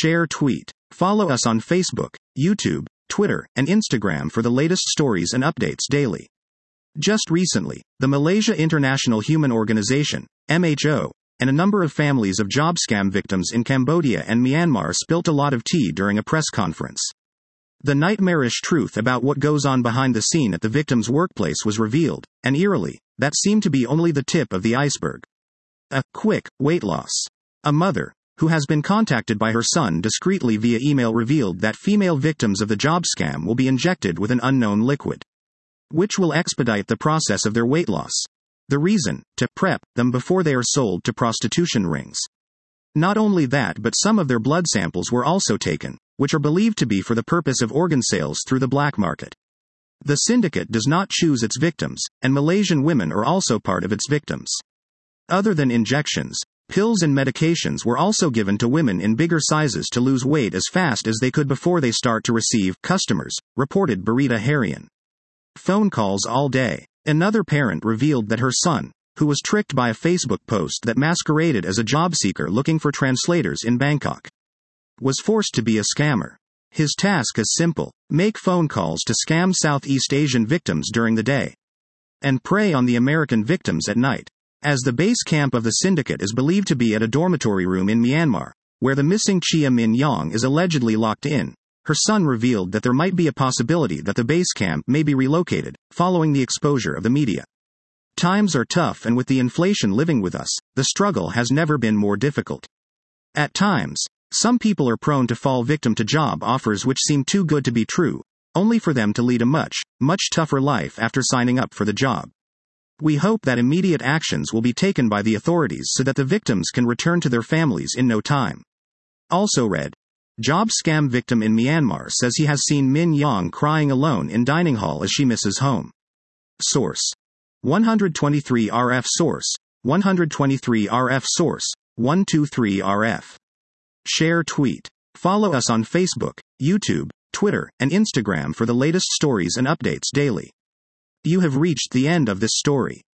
Share tweet. Follow us on Facebook, YouTube, Twitter, and Instagram for the latest stories and updates daily. Just recently, the Malaysia International Human Organization, MHO, and a number of families of job scam victims in Cambodia and Myanmar spilt a lot of tea during a press conference. The nightmarish truth about what goes on behind the scene at the victim's workplace was revealed, and eerily, that seemed to be only the tip of the iceberg. A quick weight loss. A mother, who has been contacted by her son discreetly via email, revealed that female victims of the job scam will be injected with an unknown liquid, which will expedite the process of their weight loss. The reason, to prep them before they are sold to prostitution rings. Not only that, but some of their blood samples were also taken, which are believed to be for the purpose of organ sales through the black market. The syndicate does not choose its victims, and Malaysian women are also part of its victims. Other than injections, pills and medications were also given to women in bigger sizes to lose weight as fast as they could before they start to receive customers, reported Berita Harian. Phone calls all day. Another parent revealed that her son, who was tricked by a Facebook post that masqueraded as a job seeker looking for translators in Bangkok, was forced to be a scammer. His task is simple: make phone calls to scam Southeast Asian victims during the day and prey on the American victims at night. As the base camp of the syndicate is believed to be at a dormitory room in Myanmar, where the missing Chia Min Yong is allegedly locked in, her son revealed that there might be a possibility that the base camp may be relocated, following the exposure of the media. Times are tough, and with the inflation living with us, the struggle has never been more difficult. At times, some people are prone to fall victim to job offers which seem too good to be true, only for them to lead a much, much tougher life after signing up for the job. We hope that immediate actions will be taken by the authorities so that the victims can return to their families in no time. Also read, job scam victim in Myanmar says he has seen Min Yong crying alone in dining hall as she misses home. Source: 123 RF. Source: 123 RF. Source: 123 RF. Share tweet. Follow us on Facebook, YouTube, Twitter, and Instagram for the latest stories and updates daily. You have reached the end of this story.